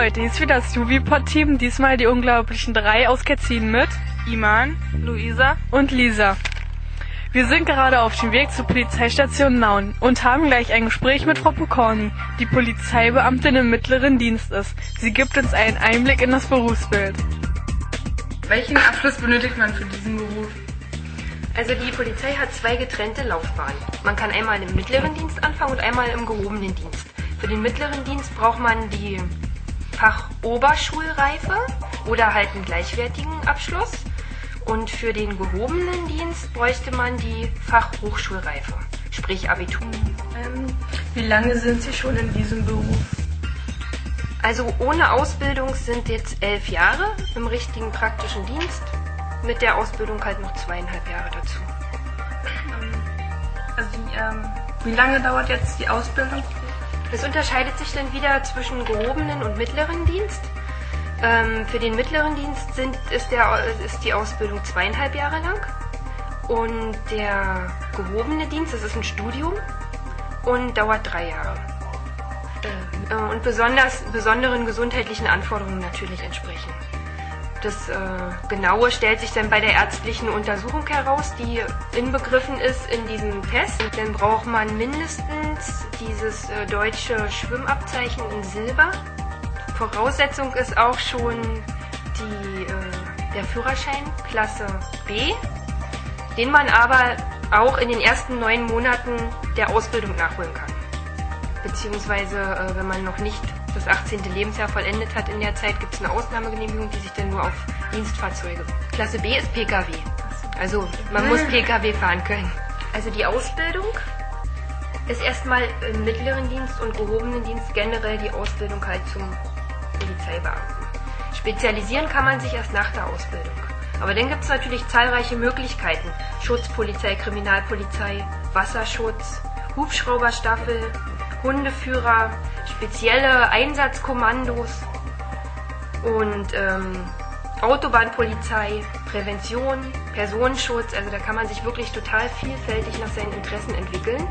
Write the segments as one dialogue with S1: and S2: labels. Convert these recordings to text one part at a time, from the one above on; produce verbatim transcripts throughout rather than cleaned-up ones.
S1: Leute, hier ist wieder das Juvipod-Team, diesmal die unglaublichen drei aus Ketzin mit Iman, Luisa und Lisa. Wir sind gerade auf dem Weg zur Polizeistation Nauen und haben gleich ein Gespräch mit Frau Pokorny, die Polizeibeamtin im mittleren Dienst ist. Sie gibt uns einen Einblick in das Berufsbild.
S2: Welchen Abschluss benötigt man für diesen Beruf?
S3: Also die Polizei hat zwei getrennte Laufbahnen. Man kann einmal im mittleren Dienst anfangen und einmal im gehobenen Dienst. Für den mittleren Dienst braucht man die Fachoberschulreife oder halt einen gleichwertigen Abschluss. Und für den gehobenen Dienst bräuchte man die Fachhochschulreife, sprich Abitur.
S2: Ähm, wie lange sind Sie schon in diesem Beruf?
S3: Also ohne Ausbildung sind jetzt elf Jahre im richtigen praktischen Dienst. Mit der Ausbildung halt noch zweieinhalb Jahre dazu.
S2: Also ähm, wie lange dauert jetzt die Ausbildung?
S3: Das unterscheidet sich dann wieder zwischen gehobenen und mittleren Dienst. Ähm, für den mittleren Dienst sind, ist, der, ist die Ausbildung zweieinhalb Jahre lang. Und der gehobene Dienst, das ist ein Studium und dauert drei Jahre. Äh, und besonders besonderen gesundheitlichen Anforderungen natürlich entsprechen. Das äh, Genaue stellt sich dann bei der ärztlichen Untersuchung heraus, die inbegriffen ist in diesem Test. Dann braucht man mindestens dieses äh, deutsche Schwimmabzeichen in Silber. Voraussetzung ist auch schon die, äh, der Führerschein Klasse B, den man aber auch in den ersten neun Monaten der Ausbildung nachholen kann. Beziehungsweise, äh, wenn man noch nicht das achtzehnte Lebensjahr vollendet hat in der Zeit, gibt es eine Ausnahmegenehmigung, die sich dann nur auf Dienstfahrzeuge. Klasse B ist P K W. Also man muss P K W fahren können. Also die Ausbildung ist erstmal im mittleren Dienst und gehobenen Dienst generell die Ausbildung halt zum Polizeibeamten. Spezialisieren kann man sich erst nach der Ausbildung. Aber dann gibt es natürlich zahlreiche Möglichkeiten. Schutzpolizei, Kriminalpolizei, Wasserschutz, Hubschrauberstaffel, Hundeführer, spezielle Einsatzkommandos und ähm, Autobahnpolizei, Prävention, Personenschutz. Also da kann man sich wirklich total vielfältig nach seinen Interessen entwickeln.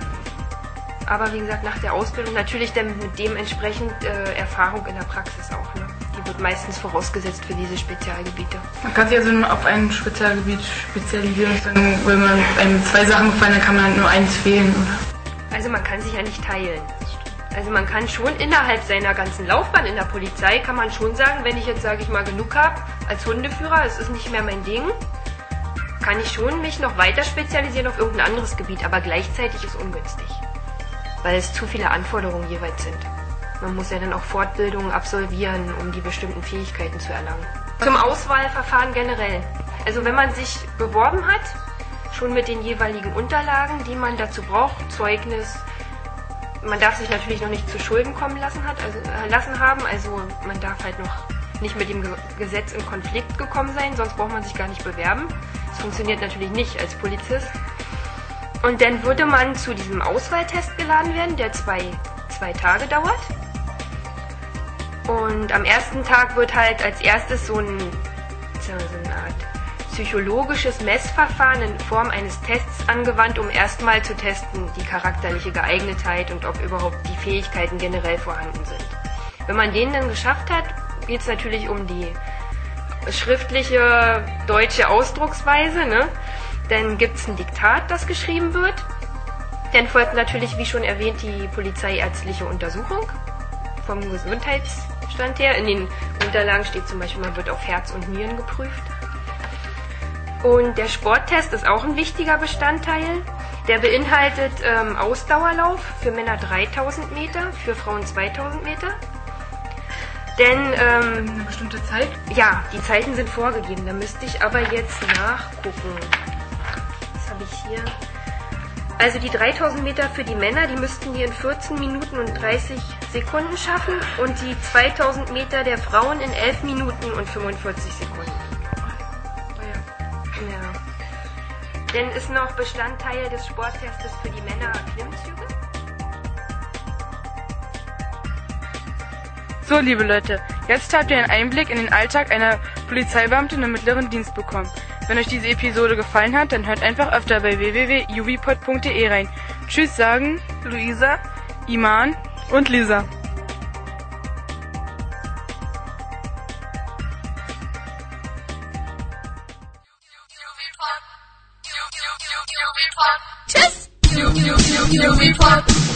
S3: Aber wie gesagt, nach der Ausbildung natürlich dann mit dementsprechend äh, Erfahrung in der Praxis auch. Ne? Die wird meistens vorausgesetzt für diese Spezialgebiete.
S2: Man kann sich also nur auf ein Spezialgebiet spezialisieren. Dann, wenn man einem zwei Sachen gefallen, dann kann man halt nur eins wählen, oder?
S3: Also man kann sich ja nicht teilen. Also man kann schon innerhalb seiner ganzen Laufbahn in der Polizei, kann man schon sagen, wenn ich jetzt, sage ich mal, genug habe als Hundeführer, es ist nicht mehr mein Ding, kann ich schon mich noch weiter spezialisieren auf irgendein anderes Gebiet, aber gleichzeitig ist ungünstig, weil es zu viele Anforderungen jeweils sind. Man muss ja dann auch Fortbildungen absolvieren, um die bestimmten Fähigkeiten zu erlangen. Zum Auswahlverfahren generell. Also wenn man sich beworben hat, schon mit den jeweiligen Unterlagen, die man dazu braucht, Zeugnis. Man darf sich natürlich noch nicht zu Schulden kommen lassen, hat, also, äh, lassen haben, also man darf halt noch nicht mit dem Ge- Gesetz in Konflikt gekommen sein, sonst braucht man sich gar nicht bewerben. Das funktioniert natürlich nicht als Polizist. Und dann würde man zu diesem Auswahltest geladen werden, der zwei, zwei Tage dauert. Und am ersten Tag wird halt als erstes so, ein, so eine Art psychologisches Messverfahren in Form eines Tests angewandt, um erstmal zu testen, die charakterliche Geeignetheit und ob überhaupt die Fähigkeiten generell vorhanden sind. Wenn man den dann geschafft hat, geht es natürlich um die schriftliche deutsche Ausdrucksweise, ne? Dann gibt es ein Diktat, das geschrieben wird. Dann folgt natürlich, wie schon erwähnt, die polizeiärztliche Untersuchung vom Gesundheitsstand her. In den Unterlagen steht zum Beispiel, man wird auf Herz und Nieren geprüft. Und der Sporttest ist auch ein wichtiger Bestandteil. Der beinhaltet ähm, Ausdauerlauf für Männer dreitausend Meter, für Frauen zweitausend Meter. Denn ähm,
S2: eine bestimmte Zeit?
S3: Ja, die Zeiten sind vorgegeben. Da müsste ich aber jetzt nachgucken. Was habe ich hier? Also die dreitausend Meter für die Männer, die müssten die in vierzehn Minuten und dreißig Sekunden schaffen. Und die zweitausend Meter der Frauen in elf Minuten und fünfundvierzig Sekunden. Ja. Dann ist noch Bestandteil des Sporttestes für die Männer Klimmzüge.
S1: So, liebe Leute, jetzt habt ihr einen Einblick in den Alltag einer Polizeibeamtin im mittleren Dienst bekommen. Wenn euch diese Episode gefallen hat, dann hört einfach öfter bei w w w punkt juvipod punkt de rein. Tschüss sagen Luisa, Iman und Lisa.
S4: Tschüss.